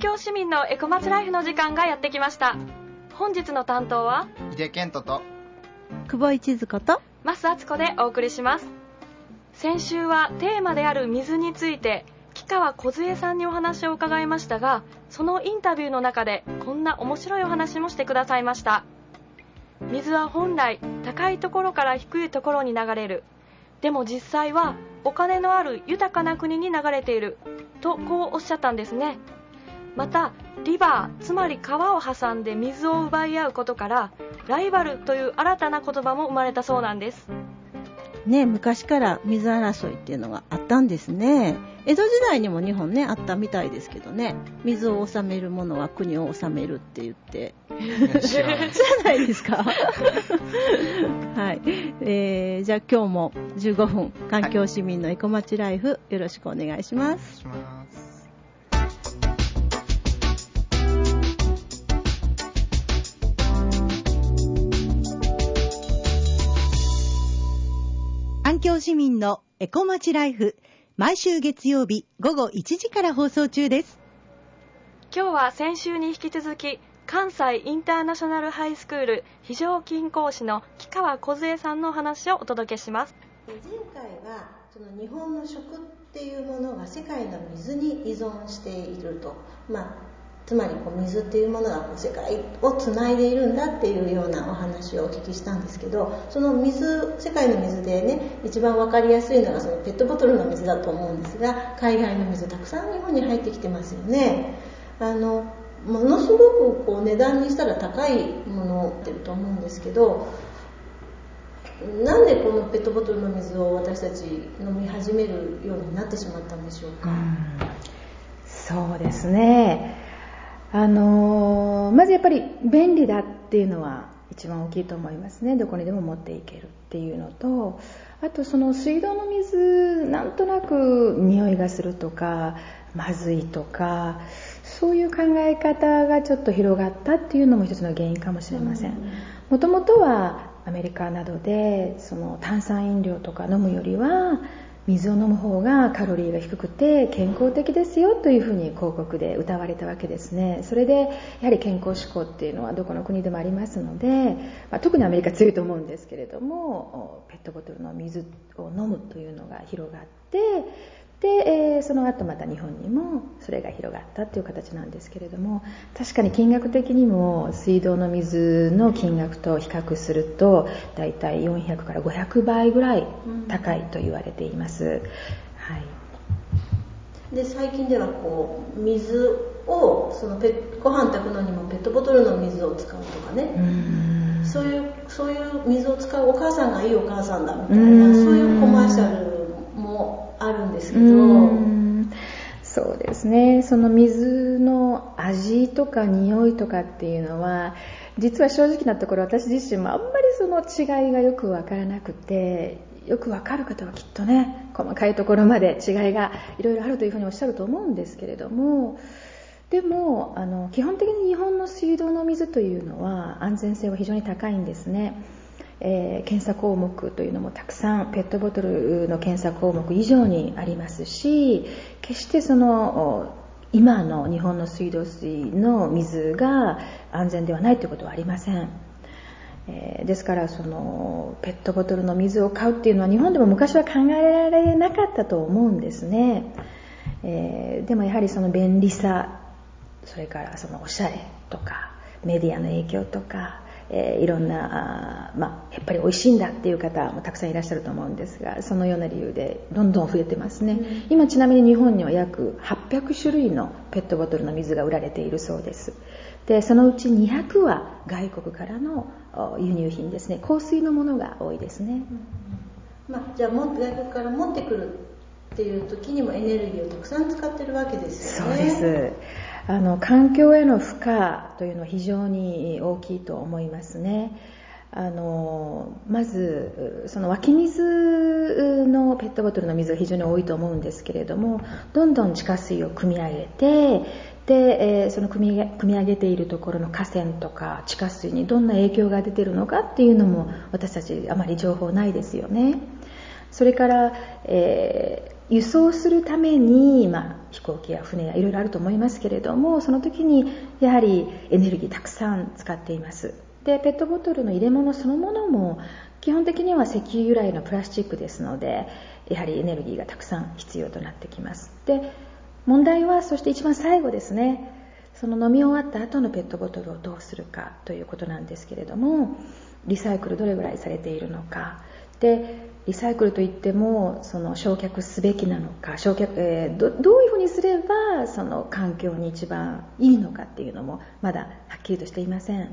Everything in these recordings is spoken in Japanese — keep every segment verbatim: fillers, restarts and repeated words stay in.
境市民のエコマツライフの時間がやってきました。本日の担当は井出健人と久保一津子と増敦子でお送りします。先週はテーマである水について木川梢さんにお話を伺いましたが、そのインタビューの中でこんな面白いお話もしてくださいました。水は本来高いところから低いところに流れる。でも実際はお金のある豊かな国に流れているとこうおっしゃったんですね。またリバー、つまり川を挟んで水を奪い合うことからライバルという新たな言葉も生まれたそうなんですね。昔から水争いっていうのがあったんですね。江戸時代にも日本ねあったみたいですけどね。水を治める者は国を治めるって言って知らないですかはい、えー、じゃあ今日もじゅうごふん環境市民のエコまちライフ、よろしくお願いします。 お願いします。 環境市民のエコまちライフ、毎週月曜日午後いちじから放送中です。 今日は先週に引き続き関西インターナショナルハイスクール非常勤講師の木川梢さんのお話をお届けします。 前回はその日本の食っていうものが世界の水に依存していると、まあつまりこう水っていうものがこう世界をつないでいるんだっていうようなお話をお聞きしたんですけど、その水、世界の水でね一番わかりやすいのがそのペットボトルの水だと思うんですが、海外の水たくさん日本に入ってきてますよね。あのものすごくこう値段にしたら高いものってると思うんですけど、なんでこのペットボトルの水を私たち飲み始めるようになってしまったんでしょうか。 うん、そうですね。あのー、まずやっぱり便利だっていうのは一番大きいと思いますね。どこにでも持っていけるっていうのと、あとその水道の水なんとなく匂いがするとかまずいとか、そういう考え方がちょっと広がったっていうのも一つの原因かもしれません。もともとはアメリカなどでその炭酸飲料とか飲むよりは水を飲む方がカロリーが低くて健康的ですよというふうに広告で謳われたわけですね。それでやはり健康志向っていうのはどこの国でもありますので、まあ、特にアメリカ強いと思うんですけれども、ペットボトルの水を飲むというのが広がって、で、えー、その後また日本にもそれが広がったという形なんですけれども、確かに金額的にも水道の水の金額と比較するとだいたいよんひゃくからごひゃくばいぐらい高いと言われています、うん、はい。 で最近ではこう水をそのペご飯炊くのにもペットボトルの水を使うとかね、うんそういうそういう水を使うお母さんがいいお母さんだみたいな、うそういうコマーシャルもあるんですけど、 うんそうですね。その水の味とか匂いとかっていうのは実は正直なところ私自身もあんまりその違いがよくわからなくて、よくわかる方はきっとね細かいところまで違いがいろいろあるというふうにおっしゃると思うんですけれども、でもあの基本的に日本の水道の水というのは安全性は非常に高いんですね。えー、検査項目というのもたくさんペットボトルの検査項目以上にありますし、決してその今の日本の水道水の水が安全ではないということはありません。えー、ですからそのペットボトルの水を買うっていうのは日本でも昔は考えられなかったと思うんですね。えー、でもやはりその便利さ、それからそのおしゃれとかメディアの影響とか、えー、いろんなあ、まあ、やっぱり美味しいんだっていう方もたくさんいらっしゃると思うんですが、そのような理由でどんどん増えてますね、うん、今ちなみに日本には約はっぴゃくしゅるいのペットボトルの水が売られているそうです。でそのうちにひゃくは外国からの輸入品ですね。香水のものが多いですね、 うんまあ、じゃあも外国から持ってくるっていう時にもエネルギーをたくさん使ってるわけですよね。 そうです。あの環境への負荷というのは非常に大きいと思いますね。あのまずその湧き水のペットボトルの水が非常に多いと思うんですけれども、どんどん地下水を汲み上げて、で、えー、その汲み、汲み上げているところの河川とか地下水にどんな影響が出ているのかっていうのも私たちあまり情報ないですよね。それから、えー輸送するために、まあ、飛行機や船やいろいろあると思いますけれども、その時にやはりエネルギーたくさん使っています。でペットボトルの入れ物そのものも基本的には石油由来のプラスチックですので、やはりエネルギーがたくさん必要となってきます。で問題はそして一番最後ですね、その飲み終わった後のペットボトルをどうするかということなんですけれども、リサイクルどれぐらいされているのかで、リサイクルといってもその焼却すべきなのか、焼却、えー、ど, どういうふうにすればその環境に一番いいのかっていうのもまだはっきりとしていません、うん、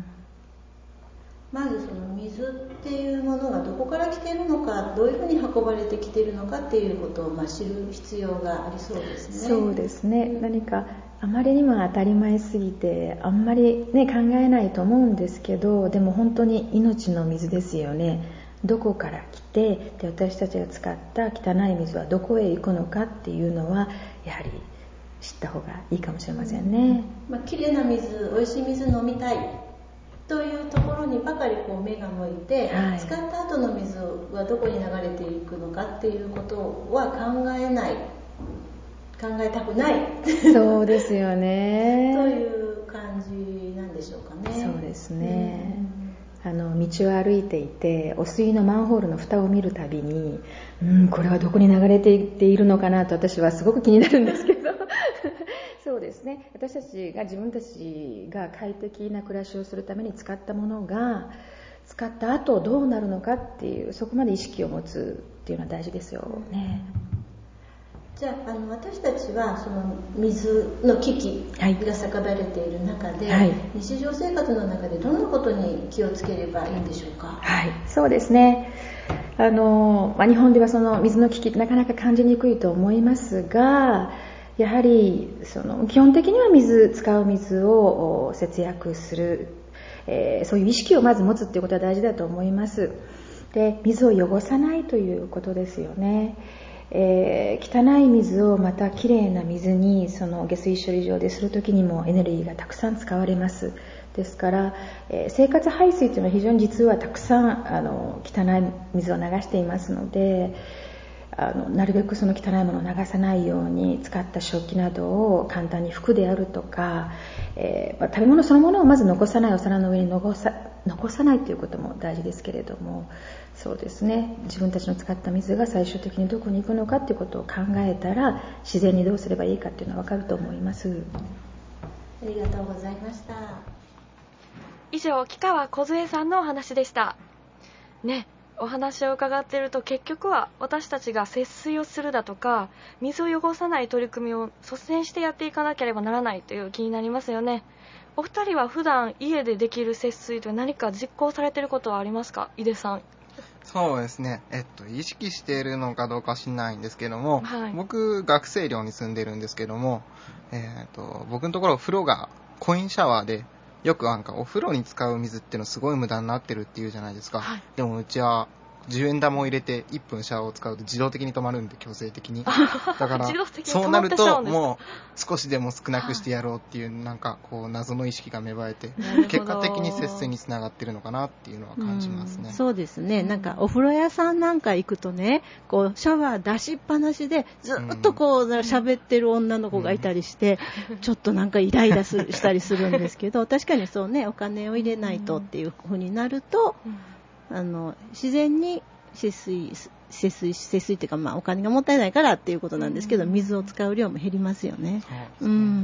まずその水っていうものがどこから来ているのか、どういうふうに運ばれてきているのかっていうことをまあ知る必要がありそうですね。 そうですね、何かあまりにも当たり前すぎてあんまり、ね、考えないと思うんですけど、でも本当に命の水ですよね。どこから来て、で私たちが使った汚い水はどこへ行くのかっていうのはやはり知った方がいいかもしれませんね、 まあ、きれいな水、おいしい水飲みたいというところにばかりこう目が向いて、はい、使った後の水はどこに流れていくのかっていうことは考えない、考えたくないそうですよねという感じなんでしょうかね。 そうですね、うん、あの道を歩いていて汚水のマンホールの蓋を見るたびに、うん、これはどこに流れていっているのかなと私はすごく気になるんですけどそうですね、私たちが自分たちが快適な暮らしをするために使ったものが使った後どうなるのかっていう、そこまで意識を持つっていうのは大事ですよね。 じゃあ、あの私たちはその水の危機が叫ばれている中で、はい、日常生活の中でどんなことに気をつければいいんでしょうか。 はい、そうですね、あの、まあ、日本ではその水の危機なかなか感じにくいと思いますが、やはりその基本的には水使う水を節約する、えー、そういう意識をまず持つということは大事だと思います。で、水を汚さないということですよね。えー、汚い水をまたきれいな水にその下水処理場でするときにもエネルギーがたくさん使われます。ですから、えー、生活排水というのは非常に実はたくさんあの汚い水を流していますので、あのなるべくその汚いものを流さないように使った食器などを簡単に拭くであるとか、えーまあ、食べ物そのものをまず残さない、お皿の上に残さ、残さないということも大事ですけれども、そうですね、自分たちの使った水が最終的にどこに行くのかということを考えたら自然にどうすればいいかというのは分かると思います。 ありがとうございました。 以上、木川梢さんのお話でしたね。お話を伺っていると結局は私たちが節水をするだとか水を汚さない取り組みを率先してやっていかなければならないという気になりますよね。お二人は普段家でできる節水と何か実行されていることはありますか？井出さん。 そうですね、えっと、意識しているのかどうかは知らないんですけども、 はい、 僕学生寮に住んでるんですけども、えー、っと僕のところ風呂がコインシャワーで、よくなんかお風呂に使う水っていうのすごい無駄になってるっていうじゃないですか、 はい、 でもうちはじゅうえん玉を入れていっぷんシャワーを使うと自動的に止まるんで、強制的に。だからそうなるともう少しでも少なくしてやろうっていうなんかこう謎の意識が芽生えて、結果的に節水につながってるのかなっていうのは感じますね。 うん、そうですね、なんかお風呂屋さんなんか行くとね、こうシャワー出しっぱなしでずっとこう喋ってる女の子がいたりして、うん、ちょっとなんかイライラしたりするんですけど、確かにそうね、お金を入れないとっていう風になると、うんあの自然に節水節水節水っていうか、まあ、お金がもったいないからっていうことなんですけど、水を使う量も減りますよね。うん、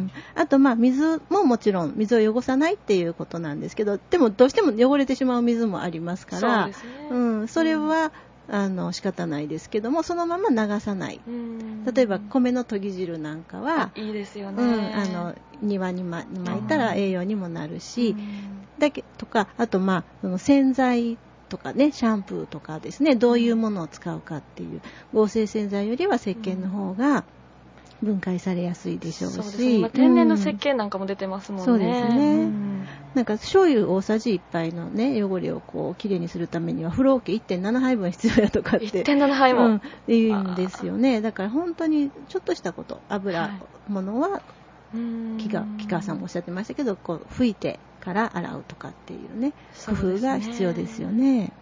あとまあ水ももちろん水を汚さないっていうことなんですけど、でもどうしても汚れてしまう水もありますから、 そうですね、うん、それは、うん、あの仕方ないですけども、そのまま流さない。例えば米の研ぎ汁なんかはいいですよね、 うん、あの庭にまいたら栄養にもなるし、だけとか、あとまあその洗剤とかね、シャンプーとかですね、どういうものを使うかっていう、合成洗剤よりは石鹸の方が分解されやすいでしょうし、うん、そうですね、 今天然の石鹸なんかも出てますもんね。 そうですね、うん、なんか醤油大さじいっぱいのね汚れをこうきれいにするためには風呂桶 いってんなな 杯分必要やとかっていってんなな 杯も、 うん、っていうんですよね。だから本当にちょっとしたこと、油ものは、はい、木川、木川さんもおっしゃってましたけど、こう拭いてから洗うとかっていうね、工夫が必要ですよね。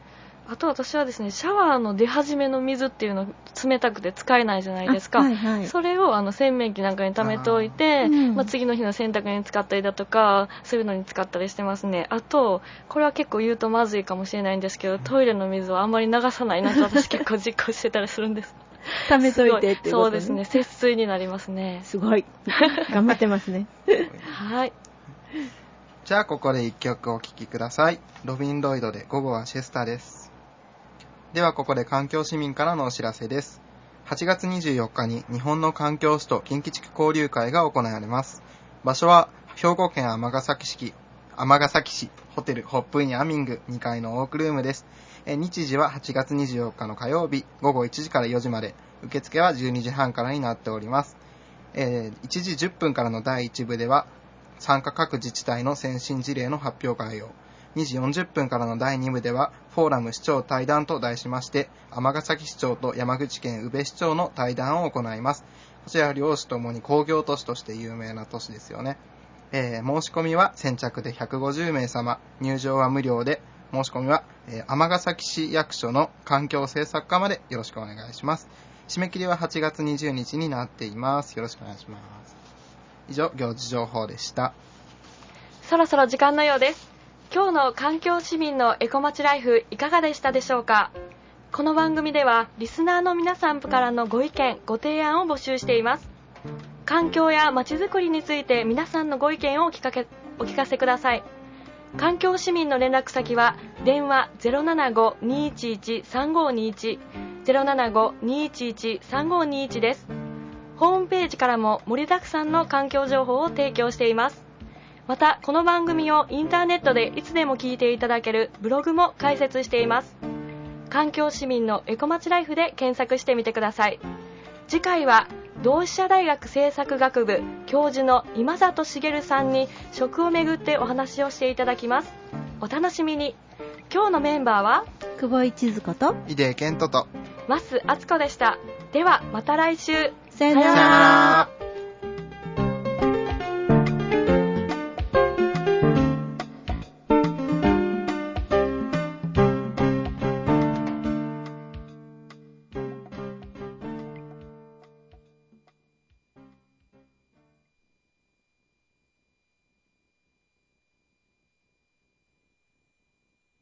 あと私はですね、シャワーの出始めの水っていうの冷たくて使えないじゃないですか、はいはい、それをあの洗面器なんかに溜めておいて、うんまあ、次の日の洗濯に使ったりだとかそういうのに使ったりしてますね。あとこれは結構言うとまずいかもしれないんですけど、トイレの水はあんまり流さないなと私結構実行してたりするんです溜めといてっていうこと、ね、 そうですね、節水になりますね。 すごい頑張ってますねはい、 じゃあここでいっきょくお聴きください。ロビン・ロイドで午後はシェスタです。ではここで環境市民からのお知らせです。はちがつにじゅうよっかに日本の環境史と近畿地区交流会が行われます。場所は兵庫県尼崎市、尼崎市ホテルホップインアミングにかいのオークルームです。え日時ははちがつにじゅうよっかの火曜日ごごいちじからよじまで、受付はじゅうにじはんからになっております。えー、いちじじゅっぷんからのだいいち部では参加各自治体の先進事例の発表会を、にじよんじゅっぷんからのだいに部ではフォーラム市長対談と題しまして、尼崎市長と山口県宇部市長の対談を行います。こちら両市ともに工業都市として有名な都市ですよね。えー、申し込みは先着でひゃくごじゅうめい様、入場は無料で、申し込みは尼、えー、崎市役所の環境政策課までよろしくお願いします。締め切りははちがつにじゅうにちになっています。よろしくお願いします。以上、行事情報でした。 そろそろ時間のようです。今日の環境市民のエコまちライフいかがでしたでしょうか。この番組ではリスナーの皆さんからのご意見ご提案を募集しています。環境やまちづくりについて皆さんのご意見をお聞かけお聞かせください。環境市民の連絡先は電話 ゼロななご にーいちいち さんごにいち ゼロななご にーいちいち さんごにいち です。ホームページからも盛りだくさんの環境情報を提供しています。またこの番組をインターネットでいつでも聞いていただけるブログも開設しています。環境市民のエコまちライフで検索してみてください。次回は同志社大学政策学部教授の今里茂さんに食をめぐってお話をしていただきます。お楽しみに。今日のメンバーは久保井千鶴子と井出健人と増敦子でした。ではまた来週。 さよなら。